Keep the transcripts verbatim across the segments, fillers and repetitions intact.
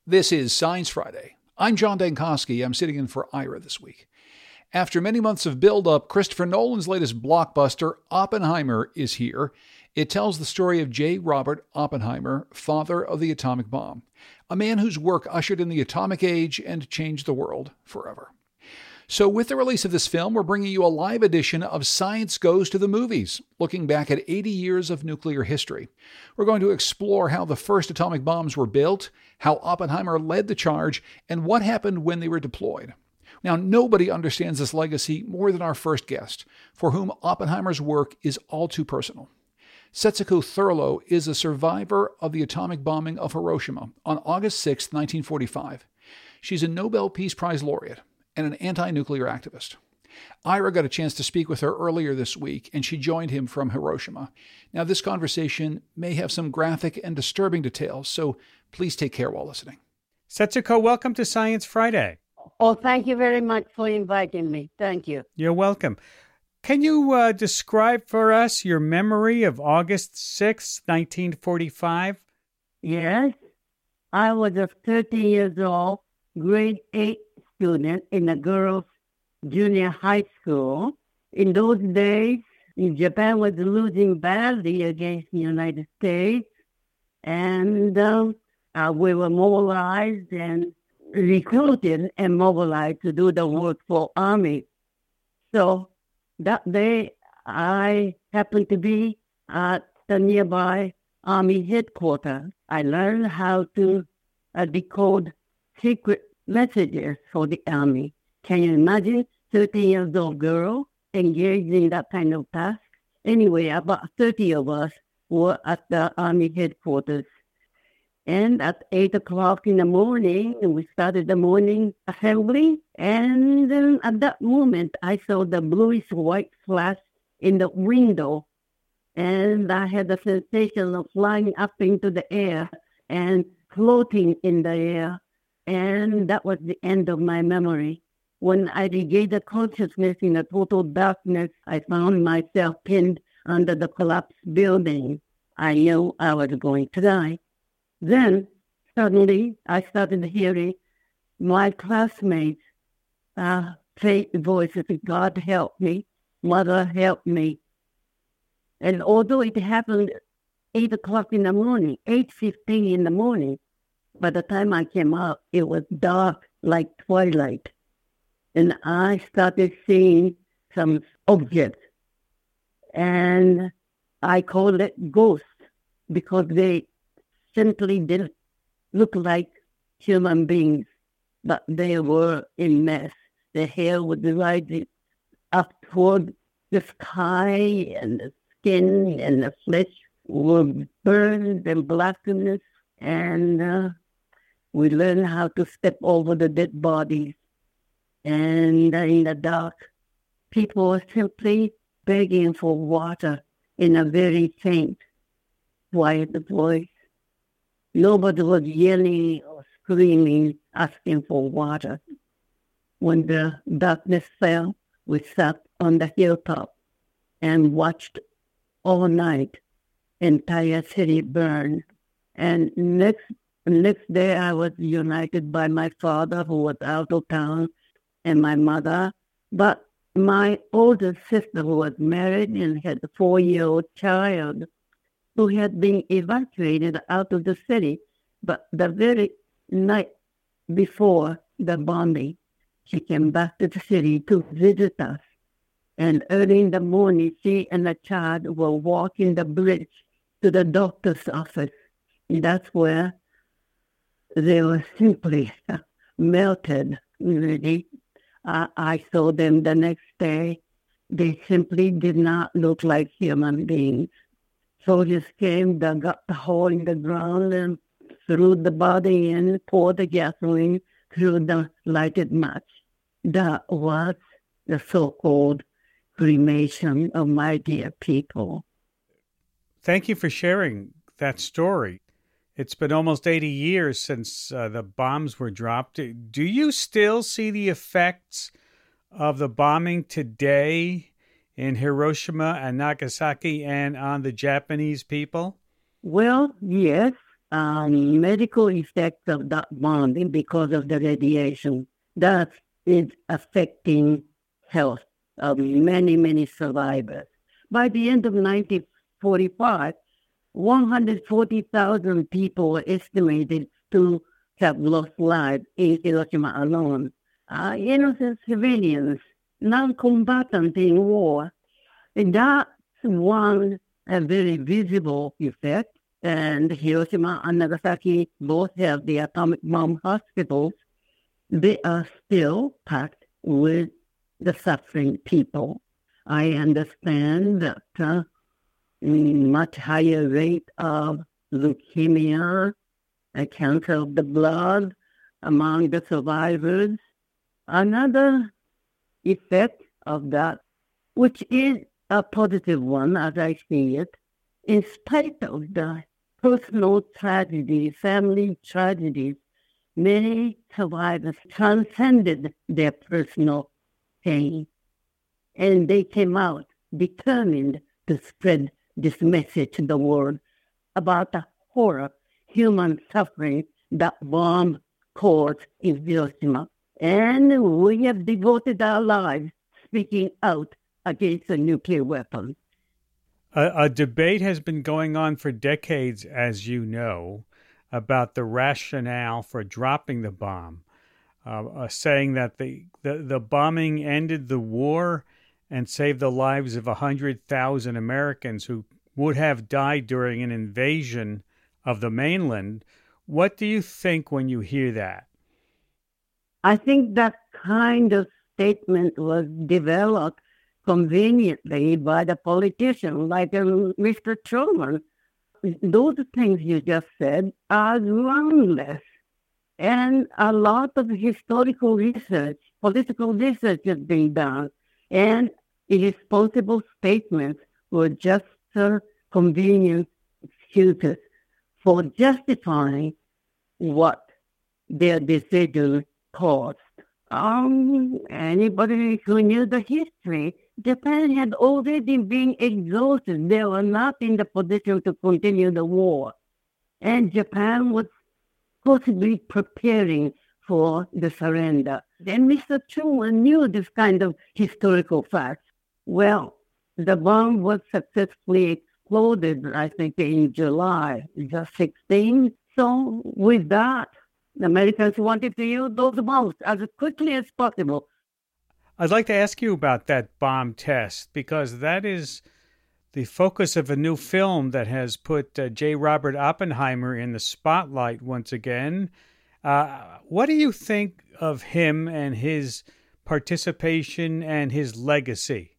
This is Science Friday. I'm John Dankosky. I'm sitting in for Ira this week. After many months of build-up, Christopher Nolan's latest blockbuster, Oppenheimer, is here. It tells the story of J. Robert Oppenheimer, father of the atomic bomb, a man whose work ushered in the atomic age and changed the world forever. So with the release of this film, we're bringing you a live edition of Science Goes to the Movies, looking back at eighty years of nuclear history. We're going to explore how the first atomic bombs were built, how Oppenheimer led the charge, and what happened when they were deployed. Now, nobody understands this legacy more than our first guest, for whom Oppenheimer's work is all too personal. Setsuko Thurlow is a survivor of the atomic bombing of Hiroshima on August sixth, nineteen forty-five. She's a Nobel Peace Prize laureate and an anti-nuclear activist. Ira got a chance to speak with her earlier this week, and she joined him from Hiroshima. Now, this conversation may have some graphic and disturbing details, so please take care while listening. Setsuko, welcome to Science Friday. Oh, thank you very much for inviting me. Thank you. You're welcome. Can you uh, describe for us your memory of August sixth, nineteen forty-five? Yes. I was a thirty years old, grade eight student in a girls' junior high school. In those days, Japan was losing badly against the United States, and um, uh, we were mobilized and recruited and mobilized to do the work for Army. So that day, I happened to be at the nearby Army headquarters. I learned how to uh, decode secret messages for the Army. Can you imagine thirty years old girl engaged in that kind of task? Anyway, about thirty of us were at the Army headquarters. And at eight o'clock in the morning, we started the morning assembly. And then at that moment, I saw the bluish white flash in the window. And I had the sensation of flying up into the air and floating in the air. And that was the end of my memory. When I regained the consciousness in the total darkness, I found myself pinned under the collapsed building. I knew I was going to die. Then, suddenly, I started hearing my classmates' uh, faint voices, God help me, Mother help me. And although it happened eight o'clock in the morning, eight fifteen in the morning, by the time I came out, it was dark like twilight. And I started seeing some objects. And I called it ghosts because they simply didn't look like human beings, but they were in mess. The hair was rising up toward the sky, and the skin and the flesh were burned and blackened. And uh, we learned how to step over the dead bodies. And in the dark, people were simply begging for water in a very faint, quiet voice. Nobody was yelling or screaming, asking for water. When the darkness fell, we sat on the hilltop and watched all night, entire city burn. And next next day, I was united by my father, who was out of town, and my mother. But my older sister, who was married and had a four-year-old child, who had been evacuated out of the city, but the very night before the bombing, she came back to the city to visit us. And early in the morning, she and the child were walking the bridge to the doctor's office. And that's where they were simply melted, really. Uh, I saw them the next day. They simply did not look like human beings. Soldiers came, dug up the hole in the ground, and threw the body in, poured the gasoline through the lighted match. That was the so-called cremation of my dear people. Thank you for sharing that story. It's been almost eighty years since uh, the bombs were dropped. Do you still see the effects of the bombing today in Hiroshima and Nagasaki and on the Japanese people? Well, yes. um, medical effects of that bombing because of the radiation that is affecting health of many, many survivors. By the end of nineteen forty-five, one hundred forty thousand people were estimated to have lost lives in Hiroshima alone. Uh, innocent civilians, non-combatants in war. And that's one a very visible effect. And Hiroshima and Nagasaki both have the atomic bomb hospitals. They are still packed with the suffering people. I understand that uh, much higher rate of leukemia, a cancer of the blood among the survivors. Another effect of that, which is a positive one as I see it, in spite of the personal tragedy, family tragedies, many survivors transcended their personal pain, and they came out determined to spread this message to the world about the horror, human suffering that bomb caused in Hiroshima. And we have devoted our lives speaking out against a nuclear weapon. A, a debate has been going on for decades, as you know, about the rationale for dropping the bomb, uh, uh, saying that the, the, the bombing ended the war and saved the lives of one hundred thousand Americans who would have died during an invasion of the mainland. What do you think when you hear that? I think that kind of statement was developed conveniently by the politician, like uh, Mister Truman. Those things you just said are groundless. And a lot of historical research, political research is being done. And irresponsible statements were just uh, convenient excuses for justifying what their decision caused. Um, anybody who knew the history, Japan had already been exhausted. They were not in the position to continue the war. And Japan was possibly preparing for the surrender. Then Mister Truman knew this kind of historical facts. Well, the bomb was successfully exploded, I think, in July the sixteenth. So with that, the Americans wanted to use those bombs as quickly as possible. I'd like to ask you about that bomb test, because that is the focus of a new film that has put uh, J. Robert Oppenheimer in the spotlight once again. Uh, what do you think of him and his participation and his legacy?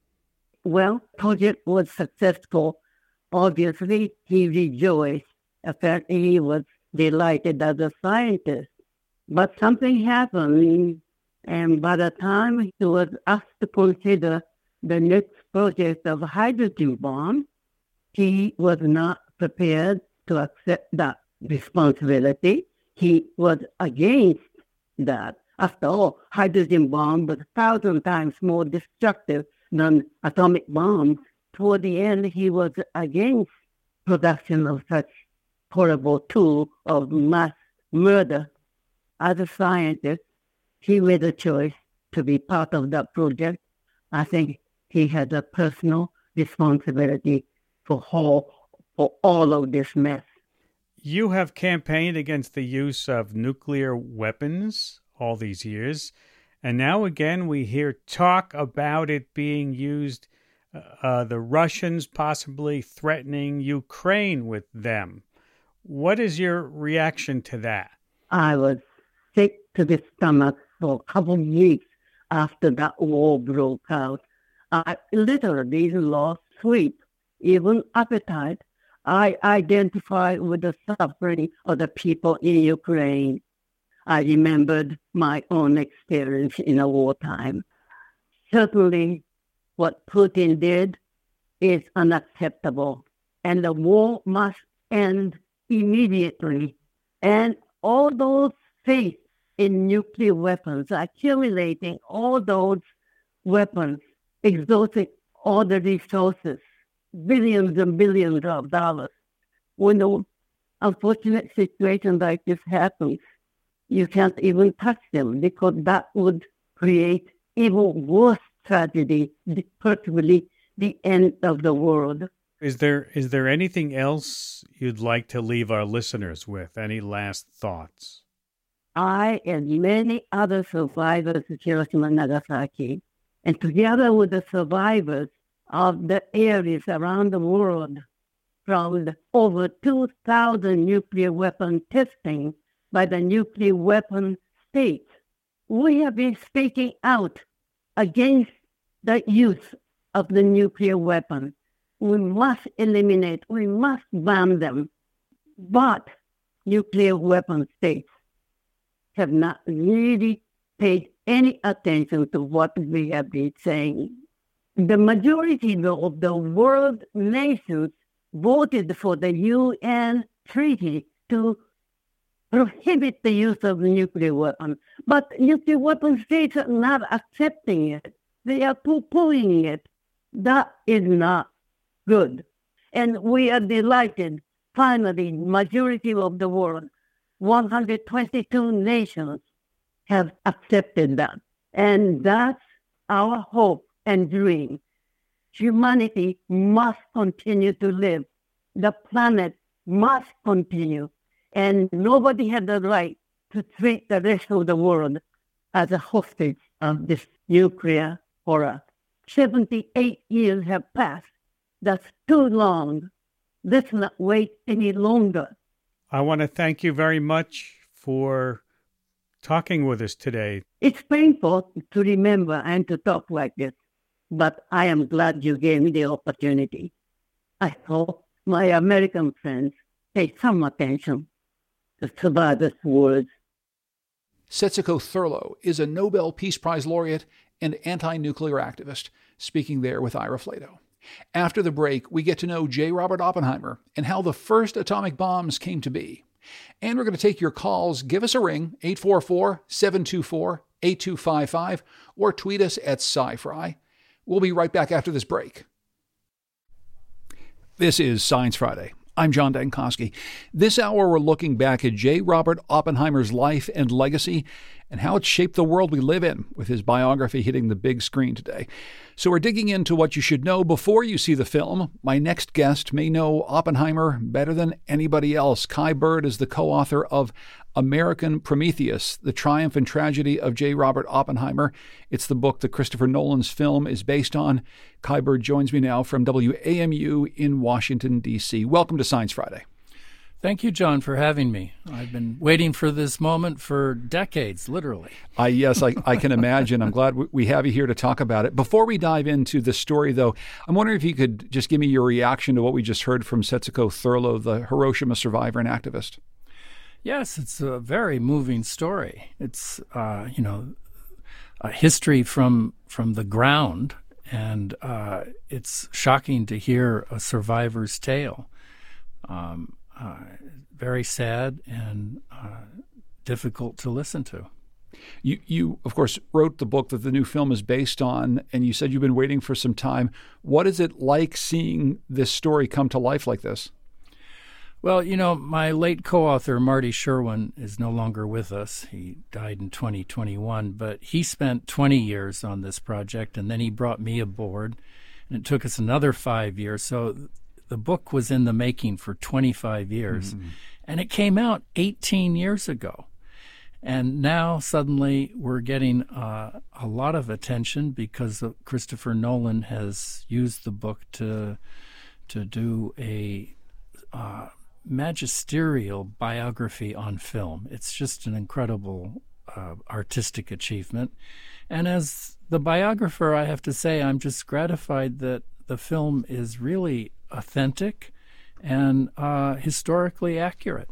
Well, project was successful. Obviously, he rejoiced. Apparently, he was delighted as a scientist. But something happened, and by the time he was asked to consider the next project of hydrogen bomb, he was not prepared to accept that responsibility. He was against that. After all, hydrogen bomb was a thousand times more destructive than atomic bombs. Toward the end, he was against production of such horrible tool of mass murder. As a scientist, he made a choice to be part of that project. I think he had a personal responsibility for all, for all of this mess. You have campaigned against the use of nuclear weapons all these years, and now again we hear talk about it being used, uh, the Russians possibly threatening Ukraine with them. What is your reaction to that? I was sick to the stomach for a couple of weeks after that war broke out. I literally lost sleep, even appetite. I identified with the suffering of the people in Ukraine. I remembered my own experience in a wartime. Certainly, what Putin did is unacceptable, and the war must end immediately. And all those faith in nuclear weapons, accumulating all those weapons, exhausting all the resources, billions and billions of dollars. When the unfortunate situation like this happens, you can't even touch them because that would create even worse tragedy, particularly the end of the world. Is there is there anything else you'd like to leave our listeners with? Any last thoughts? I and many other survivors of Hiroshima and Nagasaki, and together with the survivors of the areas around the world from the over two thousand nuclear weapon testing by the nuclear weapon states, we have been speaking out against the use of the nuclear weapon. We must eliminate, we must ban them. But nuclear weapon states have not really paid any attention to what we have been saying. The majority of the world nations voted for the U N treaty to prohibit the use of nuclear weapons. But nuclear weapon states are not accepting it. They are poo-pooing it. That is not good. And we are delighted, finally, majority of the world, one hundred twenty-two nations, have accepted that. And that's our hope and dream. Humanity must continue to live. The planet must continue. And nobody has the right to treat the rest of the world as a hostage of this nuclear horror. seventy-eight years have passed. That's too long. Let's not wait any longer. I want to thank you very much for talking with us today. It's painful to remember and to talk like this, but I am glad you gave me the opportunity. I hope my American friends pay some attention to survivors' words. Setsuko Thurlow is a Nobel Peace Prize laureate and anti-nuclear activist, speaking there with Ira Flatow. After the break, we get to know J. Robert Oppenheimer and how the first atomic bombs came to be. And we're going to take your calls. Give us a ring, eight four four, seven two four, eight two five five, or tweet us at SciFri. We'll be right back after this break. This is Science Friday. I'm John Dankosky. This hour, we're looking back at J. Robert Oppenheimer's life and legacy and how it shaped the world we live in, with his biography hitting the big screen today. So we're digging into what you should know before you see the film. My next guest may know Oppenheimer better than anybody else. Kai Bird is the co-author of American Prometheus, The Triumph and Tragedy of J. Robert Oppenheimer. It's the book that Christopher Nolan's film is based on. Kai Bird joins me now from W A M U in Washington, D C. Welcome to Science Friday. Thank you, John, for having me. I've been waiting for this moment for decades, literally. Uh, yes, I, I can imagine. I'm glad we have you here to talk about it. Before we dive into the story, though, I'm wondering if you could just give me your reaction to what we just heard from Setsuko Thurlow, the Hiroshima survivor and activist. Yes, it's a very moving story. It's, uh, you know, a history from from the ground, and uh, it's shocking to hear a survivor's tale. Um, uh, very sad and uh, difficult to listen to. You, you, of course, wrote the book that the new film is based on, and you said you've been waiting for some time. What is it like seeing this story come to life like this? Well, you know, my late co-author, Marty Sherwin, is no longer with us. He died in twenty twenty-one, but he spent twenty years on this project, and then he brought me aboard, and it took us another five years. So the book was in the making for twenty-five years, mm-hmm. and it came out eighteen years ago. And now suddenly we're getting uh, a lot of attention because Christopher Nolan has used the book to to do a uh, magisterial biography on film. It's just an incredible uh, artistic achievement. And as the biographer, I have to say I'm just gratified that the film is really authentic and uh, historically accurate.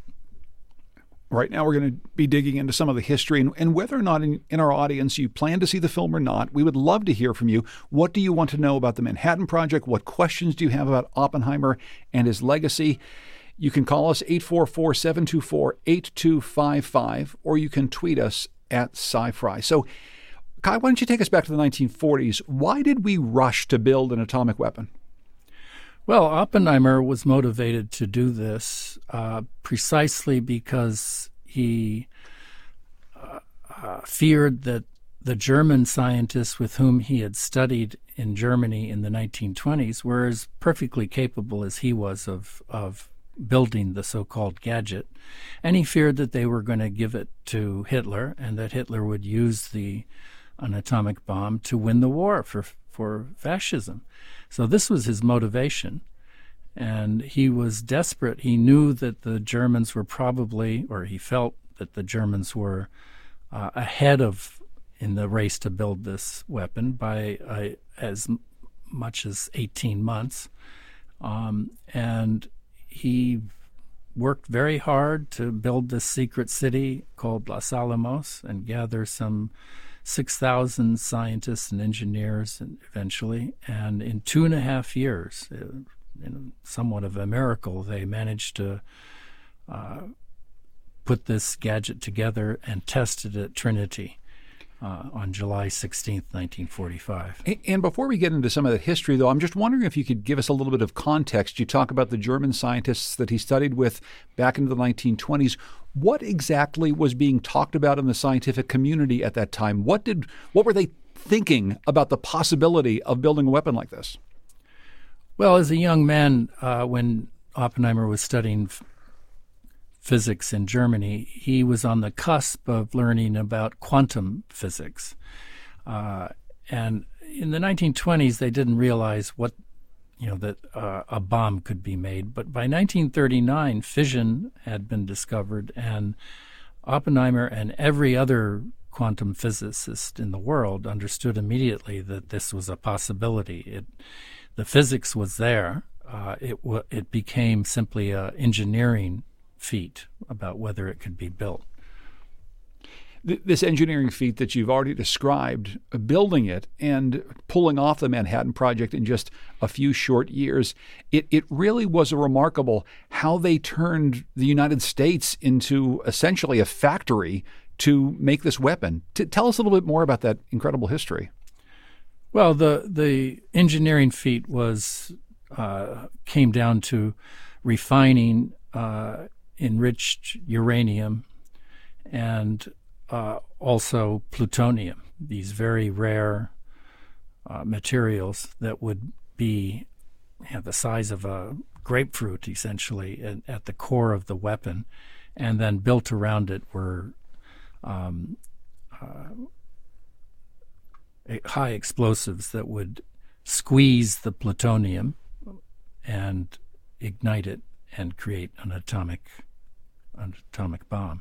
Right now, we're going to be digging into some of the history and, and whether or not in, in our audience you plan to see the film or not. We would love to hear from you. What do you want to know about the Manhattan Project? What questions do you have about Oppenheimer and his legacy? You can call us eight four four, seven two four, eight two five five, or you can tweet us at SciFri. So, Kai, why don't you take us back to the nineteen forties? Why did we rush to build an atomic weapon? Well, Oppenheimer was motivated to do this uh, precisely because he uh, uh, feared that the German scientists with whom he had studied in Germany in the nineteen twenties were as perfectly capable as he was of, of building the so-called gadget. And he feared that they were going to give it to Hitler and that Hitler would use the an atomic bomb to win the war for for fascism. So this was his motivation. And he was desperate. He knew that the Germans were probably, or he felt that the Germans were uh, ahead of in the race to build this weapon by uh, as m- much as eighteen months. Um, and he worked very hard to build this secret city called Los Alamos and gather some six thousand scientists and engineers and eventually. And in two and a half years, in somewhat of a miracle, they managed to uh, put this gadget together and test it at Trinity uh, on July sixteenth, nineteen forty-five. And before we get into some of that history, though, I'm just wondering if you could give us a little bit of context. You talk about the German scientists that he studied with back into the nineteen twenties. What exactly was being talked about in the scientific community at that time? What did what were they thinking about the possibility of building a weapon like this? Well, as a young man, uh, when Oppenheimer was studying f- physics in Germany, he was on the cusp of learning about quantum physics. Uh, and in the nineteen twenties, they didn't realize what, you know, that uh, a bomb could be made. But by nineteen thirty-nine, fission had been discovered, and Oppenheimer and every other quantum physicist in the world understood immediately that this was a possibility. It, the physics was there. Uh, it w- it became simply an engineering feat about whether it could be built. This engineering feat that you've already described, building it and pulling off the Manhattan Project in just a few short years, it, it really was a remarkable how they turned the United States into essentially a factory to make this weapon. T- tell us a little bit more about that incredible history. Well, the the engineering feat was uh, came down to refining uh, enriched uranium and Uh, also plutonium, these very rare uh, materials that would be you know, the size of a grapefruit, essentially, at, at the core of the weapon. And then built around it were um, uh, high explosives that would squeeze the plutonium and ignite it and create an atomic, an atomic bomb.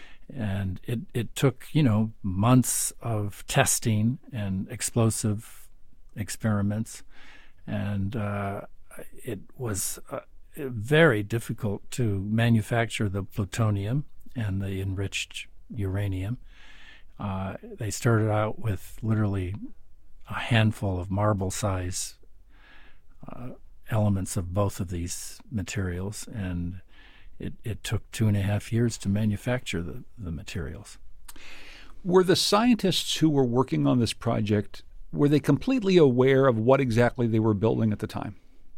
And it, it took, you know, months of testing and explosive experiments. And uh, it was uh, very difficult to manufacture the plutonium and the enriched uranium. Uh, they started out with literally a handful of marble-size uh, elements of both of these materials, and It, it took two and a half years to manufacture the, the materials. Were the scientists who were working on this project, were they completely aware of what exactly they were building at the time?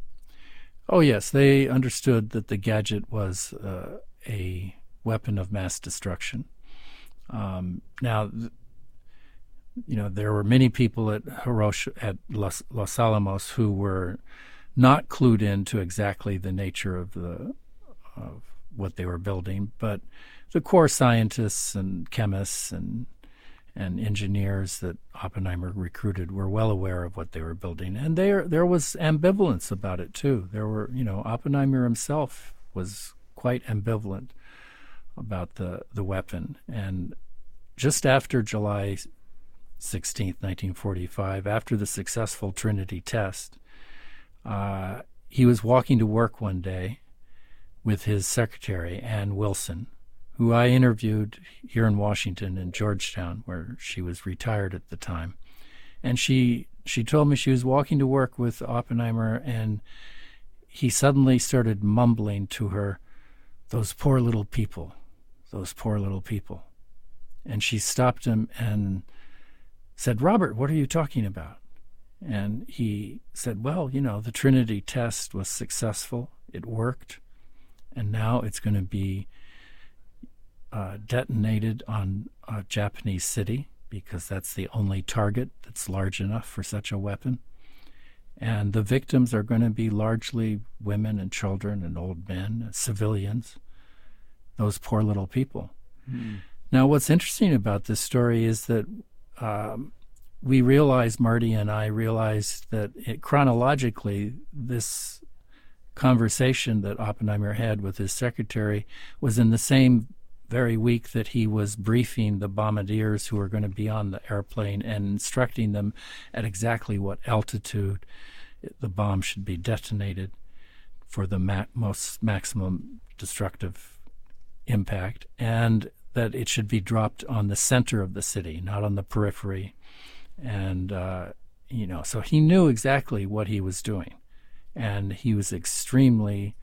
Oh, yes. They understood that the gadget was uh, a weapon of mass destruction. Um, now, th- you know, there were many people at Hiroshima, at Los, Los Alamos who were not clued into exactly the nature of the of what they were building, but the core scientists and chemists and and engineers that Oppenheimer recruited were well aware of what they were building, and there there was ambivalence about it too. There were, you know, Oppenheimer himself was quite ambivalent about the the weapon, and just after July sixteenth, nineteen forty-five, after the successful Trinity test, uh, he was walking to work one day with his secretary, Ann Wilson, who I interviewed here in Washington in Georgetown, where she was retired at the time. And she she told me she was walking to work with Oppenheimer, and he suddenly started mumbling to her, "Those poor little people, those poor little people." And she stopped him and said, "Robert, what are you talking about?" And he said, well, you know, the Trinity test was successful. It worked. And now it's going to be uh, detonated on a Japanese city because that's the only target that's large enough for such a weapon. And the victims are going to be largely women and children and old men, civilians, those poor little people. Mm. Now, what's interesting about this story is that um, we realized, Marty and I realized that it, chronologically, this conversation that Oppenheimer had with his secretary was in the same very week that he was briefing the bombardiers who were going to be on the airplane and instructing them at exactly what altitude the bomb should be detonated for the ma- most maximum destructive impact, and that it should be dropped on the center of the city, not on the periphery. And, uh, you know, so he knew exactly what he was doing. And he was extremely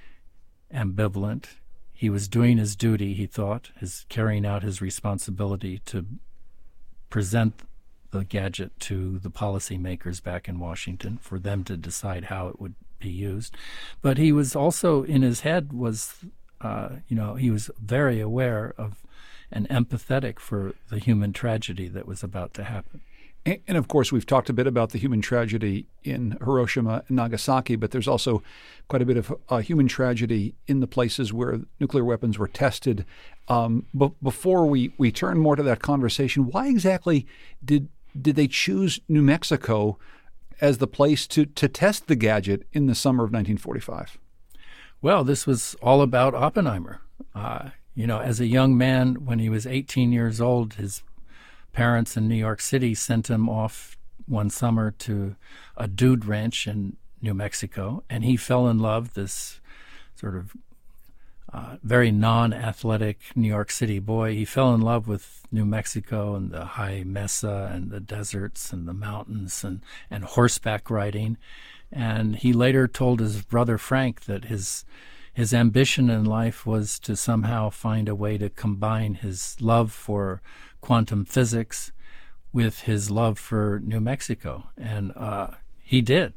ambivalent. He was doing his duty, he thought, his carrying out his responsibility to present the gadget to the policymakers back in Washington for them to decide how it would be used. But he was also, in his head, was, uh, you know, he was very aware of and empathetic for the human tragedy that was about to happen. And, and of course, we've talked a bit about the human tragedy in Hiroshima and Nagasaki, but there's also quite a bit of uh, human tragedy in the places where nuclear weapons were tested. Um, but before we, we turn more to that conversation, why exactly did did they choose New Mexico as the place to, to test the gadget in the summer of nineteen forty-five? Well, this was all about Oppenheimer. Uh, you know, as a young man, when he was eighteen years old, his parents in New York City sent him off one summer to a dude ranch in New Mexico, and he fell in love, this sort of uh, very non-athletic New York City boy. He fell in love with New Mexico and the high mesa and the deserts and the mountains and, and horseback riding. And he later told his brother Frank that his his ambition in life was to somehow find a way to combine his love for quantum physics with his love for New Mexico. And uh, he did.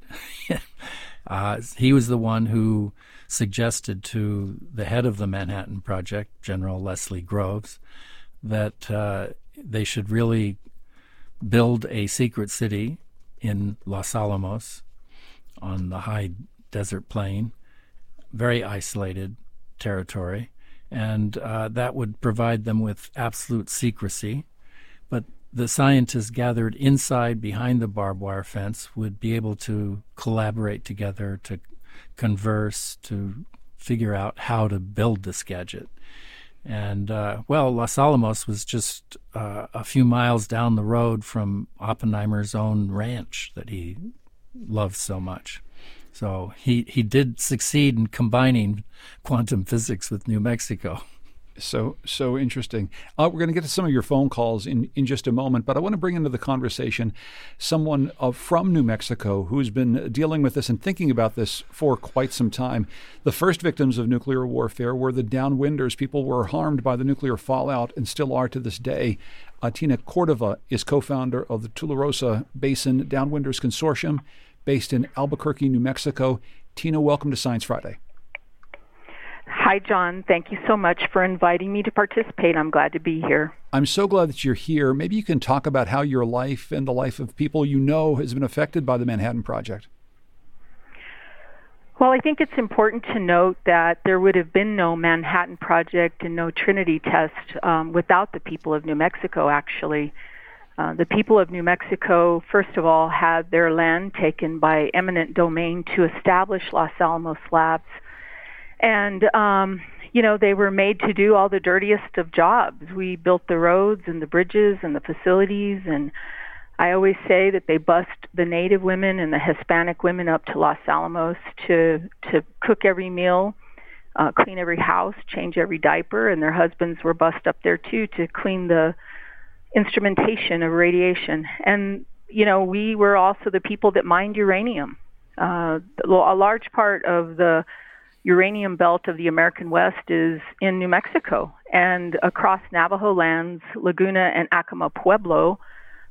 uh, he was the one who suggested to the head of the Manhattan Project, General Leslie Groves, that uh, they should really build a secret city in Los Alamos on the high desert plain, very isolated territory, and uh, that would provide them with absolute secrecy. But the scientists gathered inside, behind the barbed wire fence, would be able to collaborate together, to converse, to figure out how to build this gadget. And, uh, well, Los Alamos was just uh, a few miles down the road from Oppenheimer's own ranch that he loved so much. So he, he did succeed in combining quantum physics with New Mexico. So so interesting. Uh, we're going to get to some of your phone calls in, in just a moment, but I want to bring into the conversation someone uh, from New Mexico who's been dealing with this and thinking about this for quite some time. The first victims of nuclear warfare were the downwinders. People were harmed by the nuclear fallout and still are to this day. Uh, Tina Cordova is co-founder of the Tularosa Basin Downwinders Consortium based in Albuquerque, New Mexico. Tina, welcome to Science Friday. Hi, John. Thank you so much for inviting me to participate. I'm glad to be here. I'm so glad that you're here. Maybe you can talk about how your life and the life of people you know has been affected by the Manhattan Project. Well, I think it's important to note that there would have been no Manhattan Project and no Trinity test um, without the people of New Mexico, actually. Uh, the people of New Mexico, first of all, had their land taken by eminent domain to establish Los Alamos Labs. And, um, you know, they were made to do all the dirtiest of jobs. We built the roads and the bridges and the facilities, and I always say that they bussed the Native women and the Hispanic women up to Los Alamos to, to cook every meal, uh, clean every house, change every diaper, and their husbands were bussed up there, too, to clean the instrumentation of radiation. And, you know, we were also the people that mined uranium. Uh, a large part of the uranium belt of the American West is in New Mexico, and across Navajo lands, Laguna and Acoma Pueblo,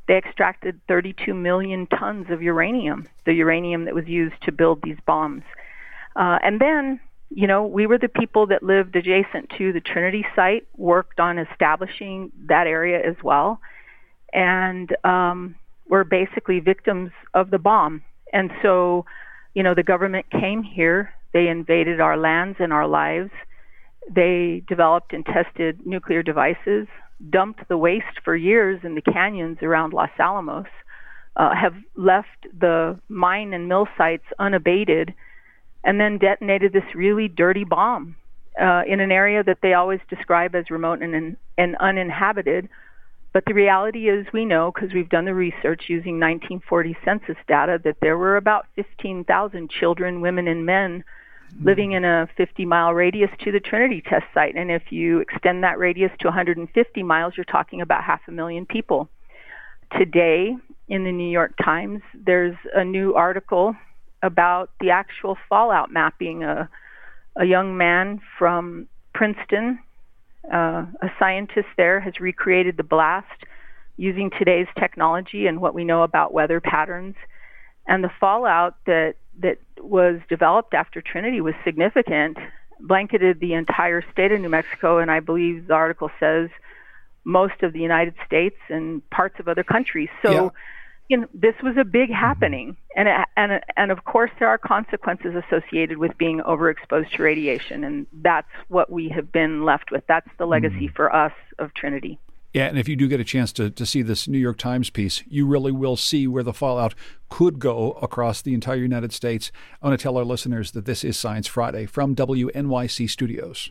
they extracted thirty-two million tons of uranium, the uranium that was used to build these bombs. Uh, and then, you know, we were the people that lived adjacent to the Trinity site, worked on establishing that area as well, and um, were basically victims of the bomb. And so, you know, the government came here, they invaded our lands and our lives, they developed and tested nuclear devices, dumped the waste for years in the canyons around Los Alamos, uh, have left the mine and mill sites unabated, and then detonated this really dirty bomb uh, in an area that they always describe as remote and, and uninhabited. But the reality is, we know, because we've done the research using nineteen forty census data, that there were about fifteen thousand children, women, and men living in a fifty-mile radius to the Trinity test site. And if you extend that radius to one hundred fifty miles, you're talking about half a million people. Today, in the New York Times, there's a new article about the actual fallout mapping. A, a young man from Princeton, uh, a scientist there, has recreated the blast using today's technology and what we know about weather patterns. And the fallout that that was developed after Trinity was significant, blanketed the entire state of New Mexico, and I believe the article says most of the United States and parts of other countries. So, yeah. you know, this was a big happening, and and and of course there are consequences associated with being overexposed to radiation, and that's what we have been left with. That's the legacy mm. for us of Trinity. Yeah, and if you do get a chance to, to see this New York Times piece, you really will see where the fallout could go across the entire United States. I want to tell our listeners that this is Science Friday from W N Y C Studios.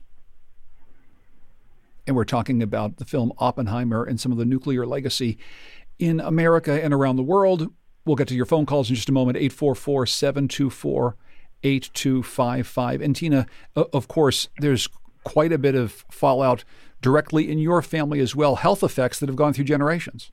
And we're talking about the film Oppenheimer and some of the nuclear legacy in America and around the world. We'll get to your phone calls in just a moment, eight four four, seven two four, eight two five five. And Tina, of course, there's quite a bit of fallout directly in your family as well, health effects that have gone through generations.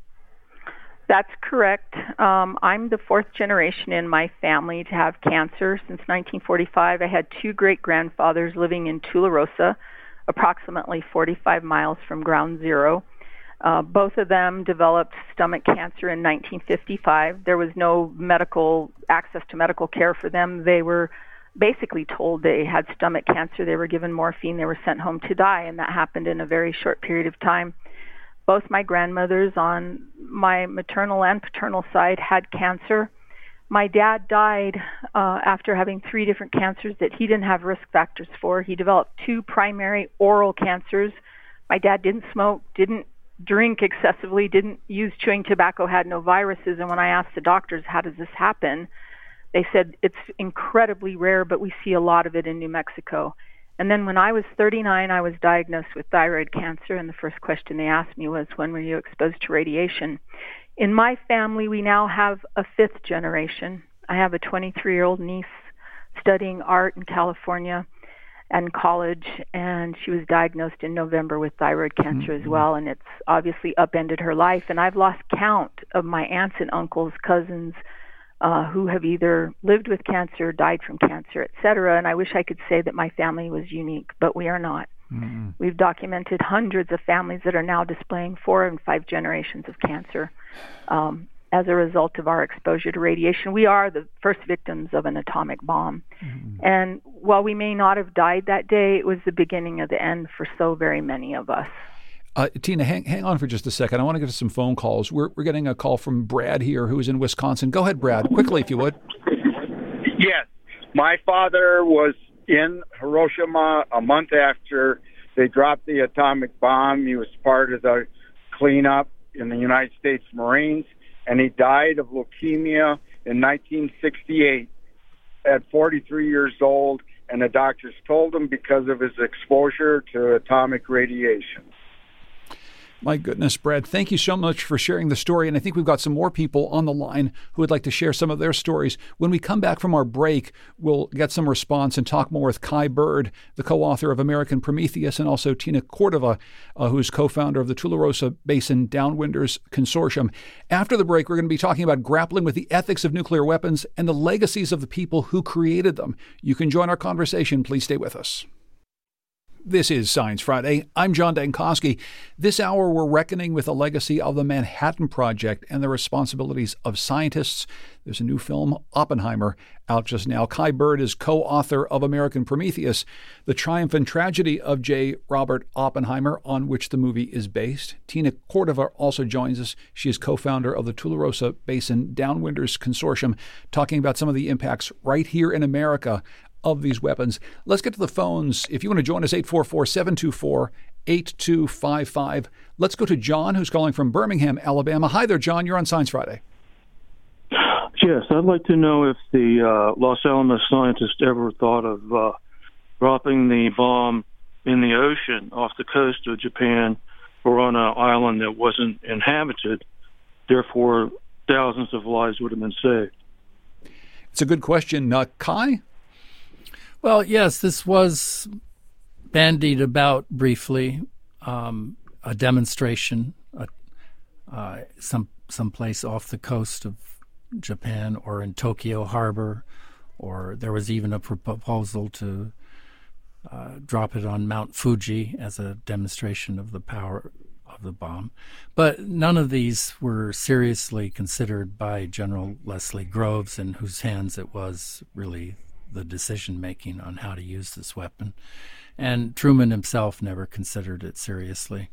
That's correct. Um, I'm the fourth generation in my family to have cancer. Since nineteen forty-five, I had two great-grandfathers living in Tularosa, approximately forty-five miles from ground zero. Uh, both of them developed stomach cancer in nineteen fifty-five. There was no medical access to medical care for them. They were basically told they had stomach cancer. They were given morphine. They were sent home to die, and that happened in a very short period of time. Both my grandmothers on my maternal and paternal side had cancer. My dad died uh, after having three different cancers that he didn't have risk factors for. He developed two primary oral cancers. My dad didn't smoke, didn't drink excessively, didn't use chewing tobacco, had no viruses. And when I asked the doctors, how does this happen? They said it's incredibly rare, but we see a lot of it in New Mexico. And then when I was thirty-nine, I was diagnosed with thyroid cancer, and the first question they asked me was, when were you exposed to radiation? In my family, we now have a fifth generation. I have a twenty-three-year-old niece studying art in California and college, and she was diagnosed in November with thyroid cancer mm-hmm. as well, and it's obviously upended her life. And I've lost count of my aunts and uncles, cousins, Uh, who have either lived with cancer, died from cancer, et cetera. And I wish I could say that my family was unique, but we are not. Mm-hmm. We've documented hundreds of families that are now displaying four and five generations of cancer um, as a result of our exposure to radiation. We are the first victims of an atomic bomb. Mm-hmm. And while we may not have died that day, it was the beginning of the end for so very many of us. Uh, Tina, hang, hang on for just a second. I want to get to some phone calls. We're we're getting a call from Brad here, who is in Wisconsin. Go ahead, Brad, quickly, if you would. Yes. My father was in Hiroshima a month after they dropped the atomic bomb. He was part of the cleanup in the United States Marines, and he died of leukemia in nineteen sixty-eight at forty-three years old, and the doctors told him because of his exposure to atomic radiation. My goodness, Brad, thank you so much for sharing the story. And I think we've got some more people on the line who would like to share some of their stories. When we come back from our break, we'll get some response and talk more with Kai Bird, the co-author of American Prometheus, and also Tina Cordova, uh, who's co-founder of the Tularosa Basin Downwinders Consortium. After the break, we're going to be talking about grappling with the ethics of nuclear weapons and the legacies of the people who created them. You can join our conversation. Please stay with us. This is Science Friday. I'm John Dankosky. This hour, we're reckoning with the legacy of the Manhattan Project and the responsibilities of scientists. There's a new film, Oppenheimer, out just now. Kai Bird is co-author of American Prometheus, the triumph and tragedy of J. Robert Oppenheimer, on which the movie is based. Tina Cordova also joins us. She is co-founder of the Tularosa Basin Downwinders Consortium, talking about some of the impacts right here in America of these weapons. Let's get to the phones. If you want to join us, eight four four, seven two four, eight two five five. Let's go to John, who's calling from Birmingham, Alabama. Hi there, John. You're on Science Friday. Yes, I'd like to know if the uh, Los Alamos scientists ever thought of uh, dropping the bomb in the ocean off the coast of Japan or on an island that wasn't inhabited. Therefore, thousands of lives would have been saved. It's a good question. Uh, Kai? Well, yes, this was bandied about briefly, um, a demonstration, uh, uh, some someplace off the coast of Japan or in Tokyo Harbor, or there was even a proposal to uh, drop it on Mount Fuji as a demonstration of the power of the bomb. But none of these were seriously considered by General Leslie Groves, in whose hands it was really the decision-making on how to use this weapon. And Truman himself never considered it seriously.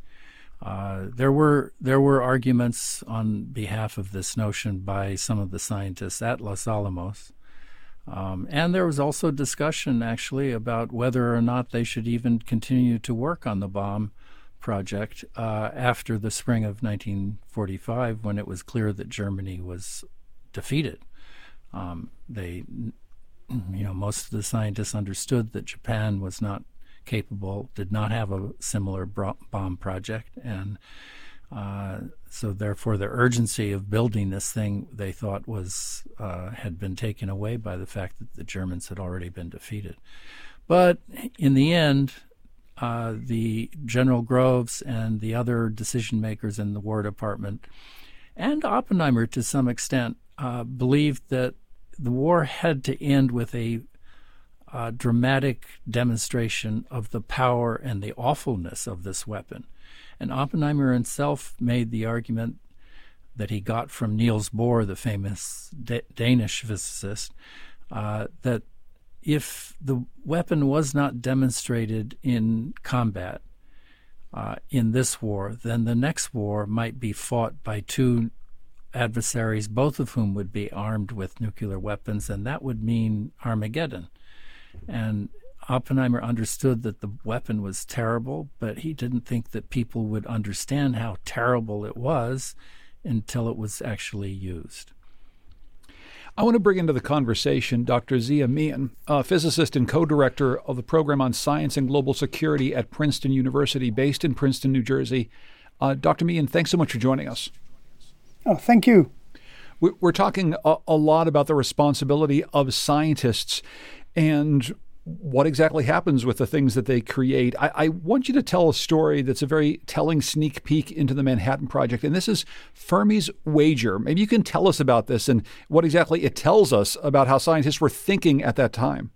Uh, there were there were arguments on behalf of this notion by some of the scientists at Los Alamos. Um, and there was also discussion, actually, about whether or not they should even continue to work on the bomb project uh, after the spring of nineteen forty-five, when it was clear that Germany was defeated. Um, they... You know, most of the scientists understood that Japan was not capable, did not have a similar bomb project, and uh, so therefore the urgency of building this thing, they thought, was uh, had been taken away by the fact that the Germans had already been defeated. But in the end, uh, the General Groves and the other decision makers in the War Department, and Oppenheimer to some extent, uh, believed that the war had to end with a uh, dramatic demonstration of the power and the awfulness of this weapon. And Oppenheimer himself made the argument that he got from Niels Bohr, the famous D- Danish physicist, uh, that if the weapon was not demonstrated in combat uh, in this war, then the next war might be fought by two adversaries, both of whom would be armed with nuclear weapons, and that would mean Armageddon. And Oppenheimer understood that the weapon was terrible, but he didn't think that people would understand how terrible it was until it was actually used. I want to bring into the conversation Doctor Zia Meehan, a physicist and co-director of the Program on Science and Global Security at Princeton University, based in Princeton, New Jersey. Uh, Doctor Meehan, thanks so much for joining us. Oh, thank you. We're talking a, a lot about the responsibility of scientists and what exactly happens with the things that they create. I, I want you to tell a story that's a very telling sneak peek into the Manhattan Project, and this is Fermi's Wager. Maybe you can tell us about this and what exactly it tells us about how scientists were thinking at that time.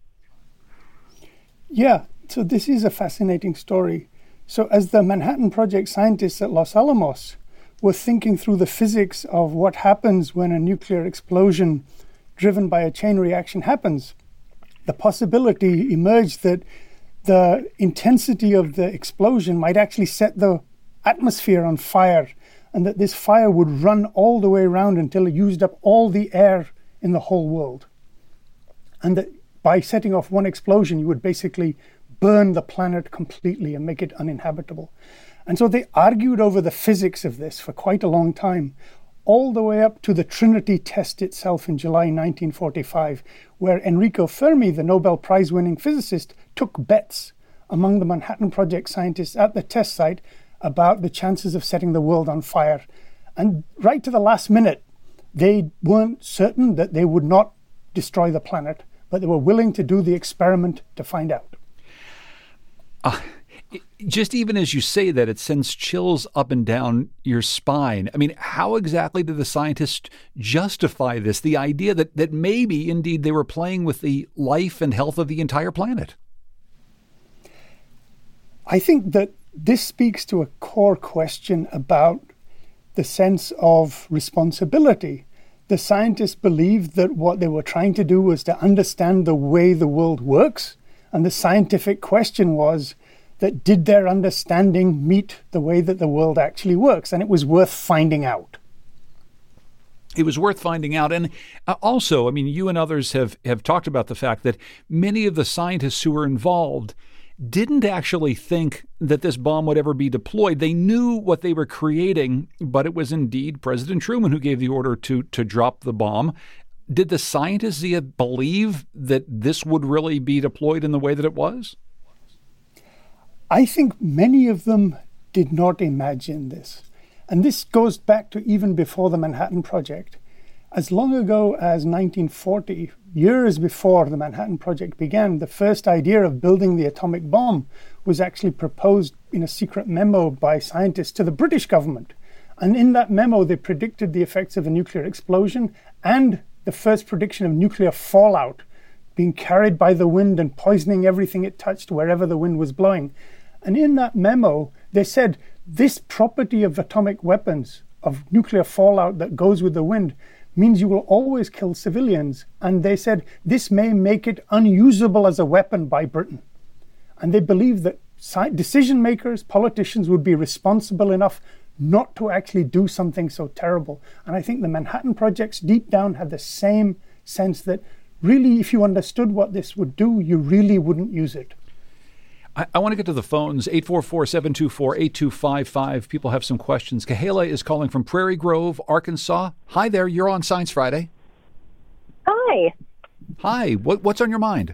Yeah, so this is a fascinating story. So as the Manhattan Project scientists at Los Alamos were thinking through the physics of what happens when a nuclear explosion driven by a chain reaction happens, the possibility emerged that the intensity of the explosion might actually set the atmosphere on fire, and that this fire would run all the way around until it used up all the air in the whole world. And that by setting off one explosion, you would basically burn the planet completely and make it uninhabitable. And so they argued over the physics of this for quite a long time, all the way up to the Trinity test itself in July nineteen forty-five, where Enrico Fermi, the Nobel Prize-winning physicist, took bets among the Manhattan Project scientists at the test site about the chances of setting the world on fire. And right to the last minute, they weren't certain that they would not destroy the planet, but they were willing to do the experiment to find out. Uh, just even as you say that, it sends chills up and down your spine. I mean, how exactly did the scientists justify this, the idea that, that maybe indeed they were playing with the life and health of the entire planet? I think that this speaks to a core question about the sense of responsibility. The scientists believed that what they were trying to do was to understand the way the world works, and the scientific question was that did their understanding meet the way that the world actually works, and it was worth finding out. It was worth finding out. And also, I mean, you and others have, have talked about the fact that many of the scientists who were involved didn't actually think that this bomb would ever be deployed. They knew what they were creating, but it was indeed President Truman who gave the order to to drop the bomb. Did the scientists, Zia, believe that this would really be deployed in the way that it was? I think many of them did not imagine this. And this goes back to even before the Manhattan Project. As long ago as nineteen forty, years before the Manhattan Project began, the first idea of building the atomic bomb was actually proposed in a secret memo by scientists to the British government. And in that memo, they predicted the effects of a nuclear explosion and the first prediction of nuclear fallout being carried by the wind and poisoning everything it touched wherever the wind was blowing. And in that memo, they said this property of atomic weapons, of nuclear fallout that goes with the wind, means you will always kill civilians. And they said this may make it unusable as a weapon by Britain. And they believed that decision makers, politicians would be responsible enough not to actually do something so terrible. And I think the Manhattan Projects deep down had the same sense that really, if you understood what this would do, you really wouldn't use it. I, I want to get to the phones, eight four four, seven two four, eight two five five. People have some questions. Kahela is calling from Prairie Grove, Arkansas. Hi there, you're on Science Friday. Hi. Hi, what, what's on your mind?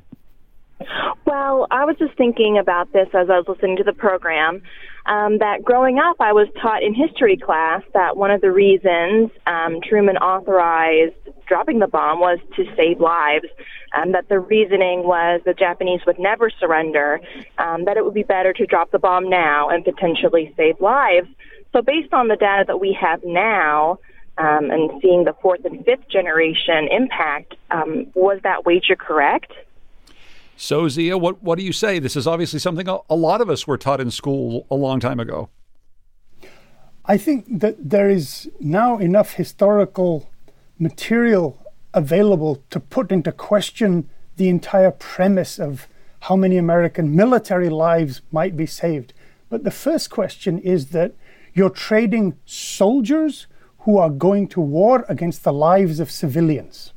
Well, I was just thinking about this as I was listening to the program, um, that growing up I was taught in history class that one of the reasons um, Truman authorized dropping the bomb was to save lives, and that the reasoning was the Japanese would never surrender, um, that it would be better to drop the bomb now and potentially save lives. So based on the data that we have now, um, and seeing the fourth and fifth generation impact, um, was that wager correct? So, Zia, what, what do you say? This is obviously something a, a lot of us were taught in school a long time ago. I think that there is now enough historical material available to put into question the entire premise of how many American military lives might be saved. But the first question is that you're trading soldiers who are going to war against the lives of civilians.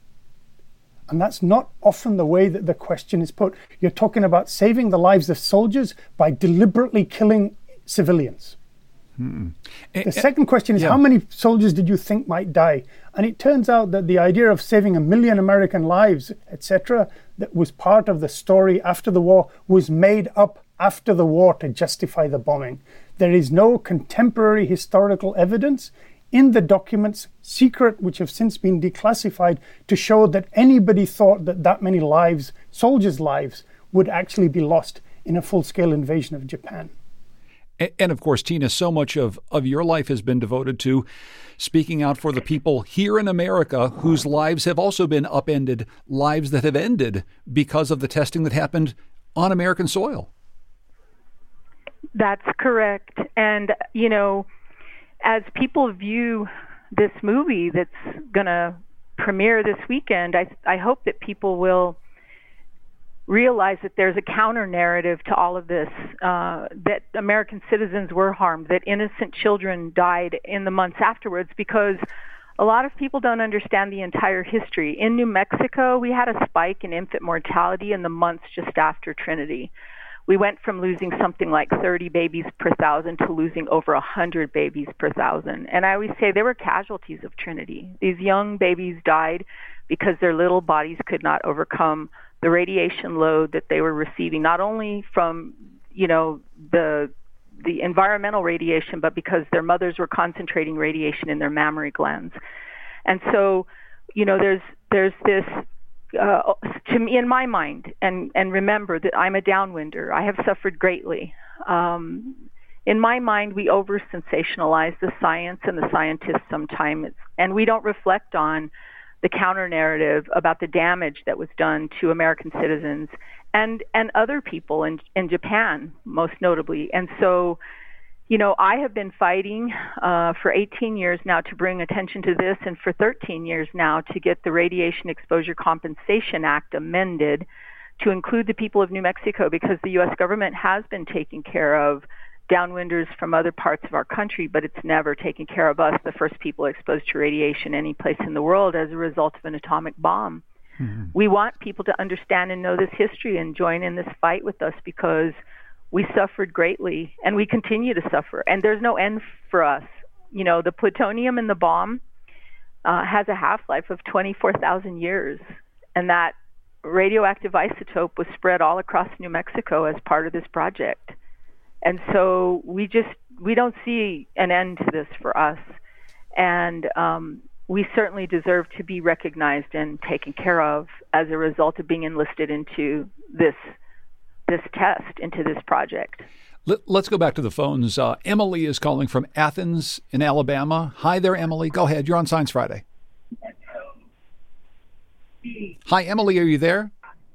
And that's not often the way that the question is put. You're talking about saving the lives of soldiers by deliberately killing civilians. Hmm. The second question is, yeah. How many soldiers did you think might die? And it turns out that the idea of saving a million American lives, et cetera, that was part of the story after the war, was made up after the war to justify the bombing. There is no contemporary historical evidence in the documents, secret, which have since been declassified, to show that anybody thought that that many lives, soldiers' lives, would actually be lost in a full-scale invasion of Japan. And of course, Tina, so much of, of your life has been devoted to speaking out for the people here in America whose lives have also been upended, lives that have ended because of the testing that happened on American soil. That's correct. And, you know, as people view this movie that's going to premiere this weekend, I, I hope that people will realize that there's a counter narrative to all of this, uh, that American citizens were harmed, that innocent children died in the months afterwards, because a lot of people don't understand the entire history. In New Mexico, we had a spike in infant mortality in the months just after Trinity. We went from losing something like thirty babies per thousand to losing over one hundred babies per thousand. And I always say there were casualties of Trinity. These young babies died because their little bodies could not overcome the radiation load that they were receiving, not only from, you know, the the environmental radiation, but because their mothers were concentrating radiation in their mammary glands. And so, you know, there's there's this, uh, to me, in my mind, and, and remember that I'm a downwinder. I have suffered greatly. Um, in my mind, we over-sensationalize the science and the scientists sometimes, and we don't reflect on the counter-narrative about the damage that was done to American citizens and and other people in in Japan, most notably. And so, you know, I have been fighting uh, for eighteen years now to bring attention to this, and for thirteen years now to get the Radiation Exposure Compensation Act amended to include the people of New Mexico, because the U S government has been taking care of downwinders from other parts of our country, but it's never taken care of us, the first people exposed to radiation any place in the world as a result of an atomic bomb. Mm-hmm. We want people to understand and know this history and join in this fight with us, because we suffered greatly and we continue to suffer, and there's no end for us. You know, the plutonium in the bomb uh, has a half-life of twenty-four thousand years, and that radioactive isotope was spread all across New Mexico as part of this project. And so we just, we don't see an end to this for us. And um, we certainly deserve to be recognized and taken care of as a result of being enlisted into this this test, into this project. Let, let's go back to the phones. Uh, Emily is calling from Athens in Alabama. Hi there, Emily. Go ahead. You're on Science Friday. Hi, Emily. Are you there?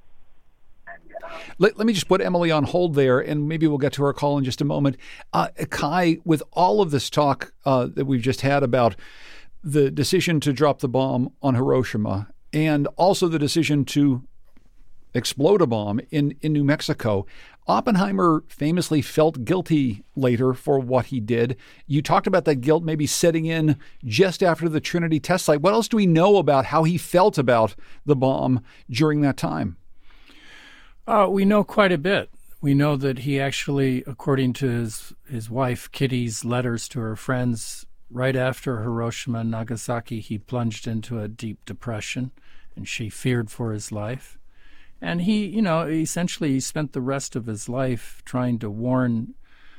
Let, let me just put Emily on hold there, and maybe we'll get to her call in just a moment. Uh, Kai, with all of this talk uh, that we've just had about the decision to drop the bomb on Hiroshima, and also the decision to explode a bomb in, in New Mexico, Oppenheimer famously felt guilty later for what he did. You talked about that guilt maybe setting in just after the Trinity test site. What else do we know about how he felt about the bomb during that time? Uh, we know quite a bit. We know that he actually, according to his, his wife Kitty's letters to her friends, right after Hiroshima and Nagasaki, he plunged into a deep depression, and she feared for his life. And he, you know, essentially he spent the rest of his life trying to warn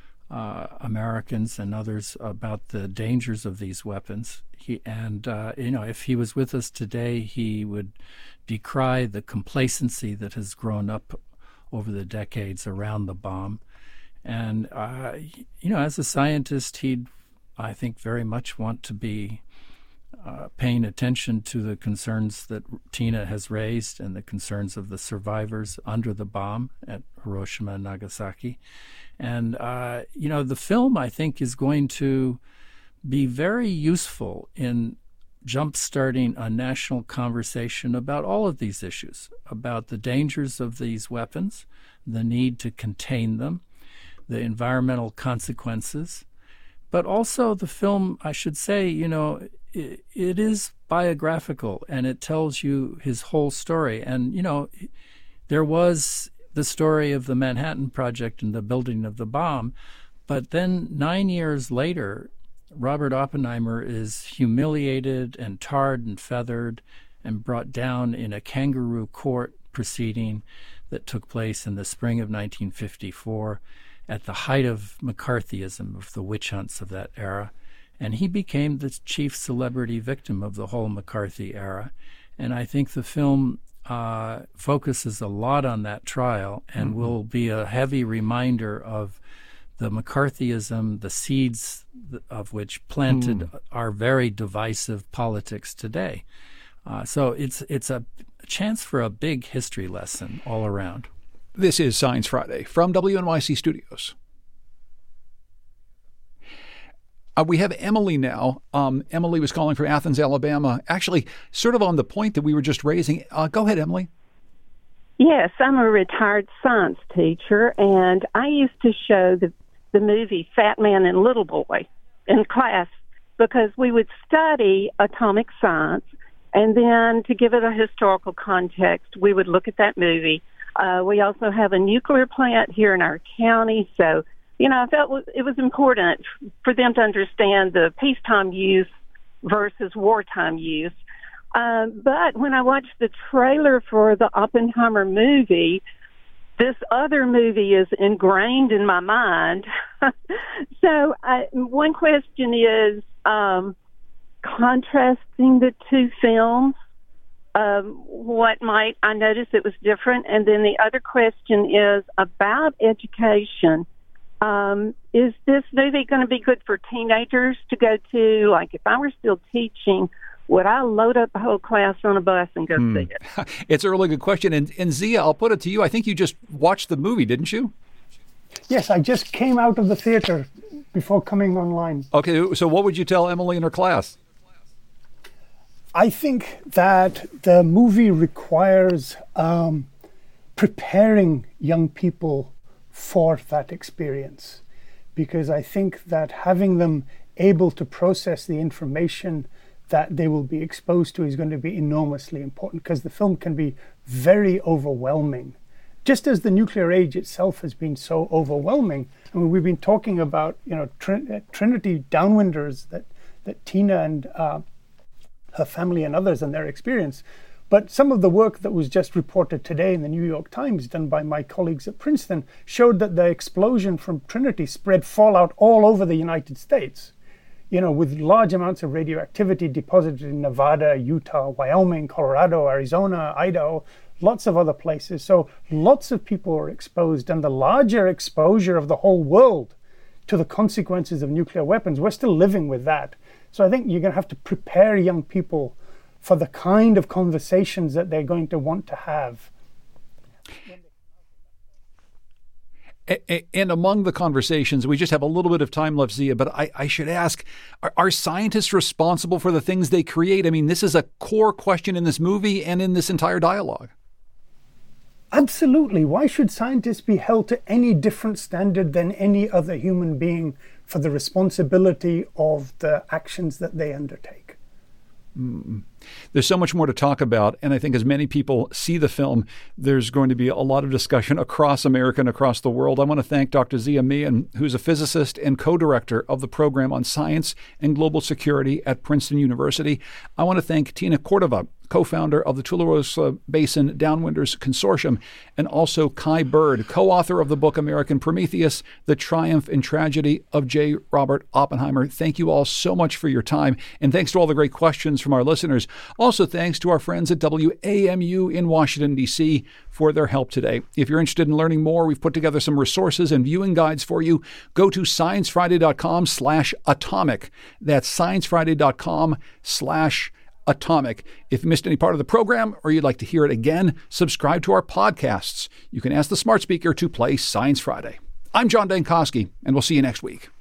uh, Americans and others about the dangers of these weapons. He, and, uh, you know, if he was with us today, he would decry the complacency that has grown up over the decades around the bomb. And, uh, you know, as a scientist, he'd, I think, very much want to be uh, paying attention to the concerns that Tina has raised and the concerns of the survivors under the bomb at Hiroshima and Nagasaki. And, uh, you know, the film, I think, is going to be very useful in jump-starting a national conversation about all of these issues, about the dangers of these weapons, the need to contain them, the environmental consequences. But also the film, I should say, you know, it, it is biographical, and it tells you his whole story. And, you know, there was the story of the Manhattan Project and the building of the bomb, but then nine years later, Robert Oppenheimer is humiliated and tarred and feathered and brought down in a kangaroo court proceeding that took place in the spring of nineteen fifty-four at the height of McCarthyism, of the witch hunts of that era. And he became the chief celebrity victim of the whole McCarthy era. And I think the film uh, focuses a lot on that trial and mm-hmm. will be a heavy reminder of the McCarthyism, the seeds of which planted mm. our very divisive politics today. Uh, so it's it's a chance for a big history lesson all around. This is Science Friday from W N Y C Studios. Uh, we have Emily now. Um, Emily was calling from Athens, Alabama. Actually, sort of on the point that we were just raising. Uh, go ahead, Emily. Yes, I'm a retired science teacher, and I used to show the the movie Fat Man and Little Boy in class because we would study atomic science, and then to give it a historical context, we would look at that movie. Uh, we also have a nuclear plant here in our county, so, you know, I felt it was important for them to understand the peacetime use versus wartime use. Uh, but when I watched the trailer for the Oppenheimer movie, this other movie is ingrained in my mind. so I, one question is um, contrasting the two films. Um, what might I notice it was different? And then the other question is about education. Um, is this movie going to be good for teenagers to go to? Like if I were still teaching, would I load up the whole class on a bus and go Hmm. see it? It's a really good question. And, and Zia, I'll put it to you. I think you just watched the movie, didn't you? Yes, I just came out of the theater before coming online. Okay, so what would you tell Emily and her class? I think that the movie requires um, preparing young people for that experience, because I think that having them able to process the information that they will be exposed to is going to be enormously important, because the film can be very overwhelming. Just as the nuclear age itself has been so overwhelming. I mean, we've been talking about, you know, Trin- Trinity downwinders that, that Tina and uh, her family and others and their experience. But some of the work that was just reported today in the New York Times, done by my colleagues at Princeton, showed that the explosion from Trinity spread fallout all over the United States, you know, with large amounts of radioactivity deposited in Nevada, Utah, Wyoming, Colorado, Arizona, Idaho, lots of other places. So lots of people were exposed, and the larger exposure of the whole world to the consequences of nuclear weapons, we're still living with that. So I think you're going to have to prepare young people for the kind of conversations that they're going to want to have. And among the conversations, we just have a little bit of time left, Zia, but I, I should ask, are, are scientists responsible for the things they create? I mean, this is a core question in this movie and in this entire dialogue. Absolutely. Why should scientists be held to any different standard than any other human being for the responsibility of the actions that they undertake? Mm. There's so much more to talk about, and I think as many people see the film, there's going to be a lot of discussion across America and across the world. I want to thank Doctor Zia Meehan, who's a physicist and co-director of the program on science and global security at Princeton University. I want to thank Tina Cordova, co-founder of the Tularosa Basin Downwinders Consortium, and also Kai Bird, co-author of the book American Prometheus, The Triumph and Tragedy of J. Robert Oppenheimer. Thank you all so much for your time, and thanks to all the great questions from our listeners. Also, thanks to our friends at W A M U in Washington, D C for their help today. If you're interested in learning more, we've put together some resources and viewing guides for you. Go to sciencefriday.com slash atomic. That's sciencefriday.com slash atomic. If you missed any part of the program or you'd like to hear it again, subscribe to our podcasts. You can ask the smart speaker to play Science Friday. I'm John Dankosky, and we'll see you next week.